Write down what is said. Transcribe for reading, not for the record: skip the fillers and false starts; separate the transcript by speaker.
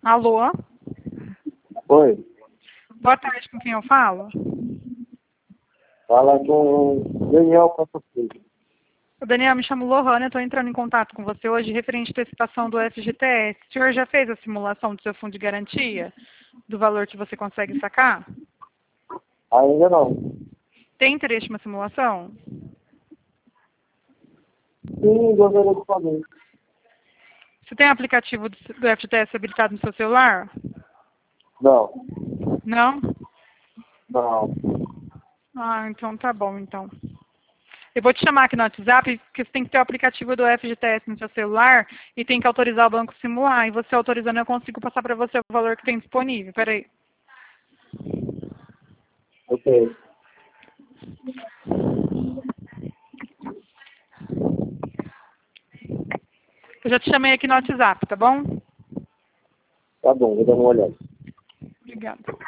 Speaker 1: Alô?
Speaker 2: Oi,
Speaker 1: Boa tarde, com quem eu falo?
Speaker 2: fala com Daniel Costa-Filho.
Speaker 1: O Daniel, me chamo Lohana, estou entrando em contato com você hoje referente à antecipação do FGTS. O senhor já fez a simulação do seu fundo de garantia? Do valor que você consegue sacar?
Speaker 2: Ainda não.
Speaker 1: Tem interesse em uma simulação?
Speaker 2: Sim, gostaria de saber.
Speaker 1: Você tem aplicativo do FGTS habilitado no seu celular?
Speaker 2: Não,
Speaker 1: Não?
Speaker 2: não.
Speaker 1: Ah, então tá bom, então. Eu vou te chamar aqui no WhatsApp, porque você tem que ter o aplicativo do FGTS no seu celular e tem que autorizar o banco a simular. E você autorizando, eu consigo passar para você o valor que tem disponível. Peraí.
Speaker 2: Ok,
Speaker 1: Eu já te chamei aqui no WhatsApp, tá bom?
Speaker 2: tá bom, vou dar uma olhada.
Speaker 1: Obrigada.